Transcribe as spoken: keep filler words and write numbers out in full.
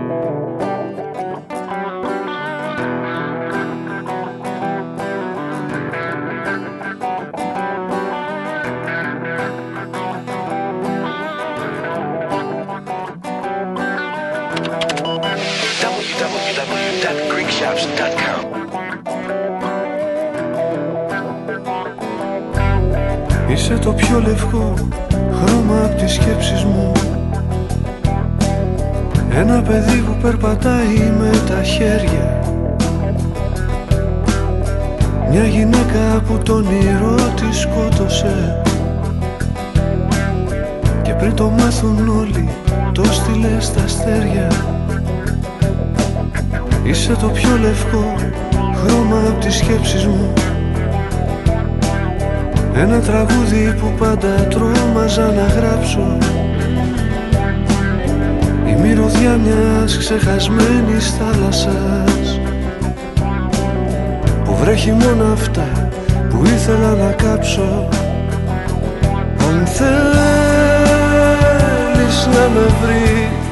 Είσαι το πιο λευκό χρώμα απ' τις σκέψεις μου. Ένα παιδί που περπατάει με τα χέρια. Μια γυναίκα που το όνειρό της σκότωσε. Και πριν το μάθουν όλοι το στείλε στα αστέρια. Είσαι το πιο λευκό χρώμα απ' τις σκέψεις μου. Ένα τραγούδι που πάντα τρόμαζα να γράψω. Η μυρωδιά μιας ξεχασμένης θάλασσας που βρέχει μόνο αυτά που ήθελα να κάψω. Αν θέλεις να με βρεις,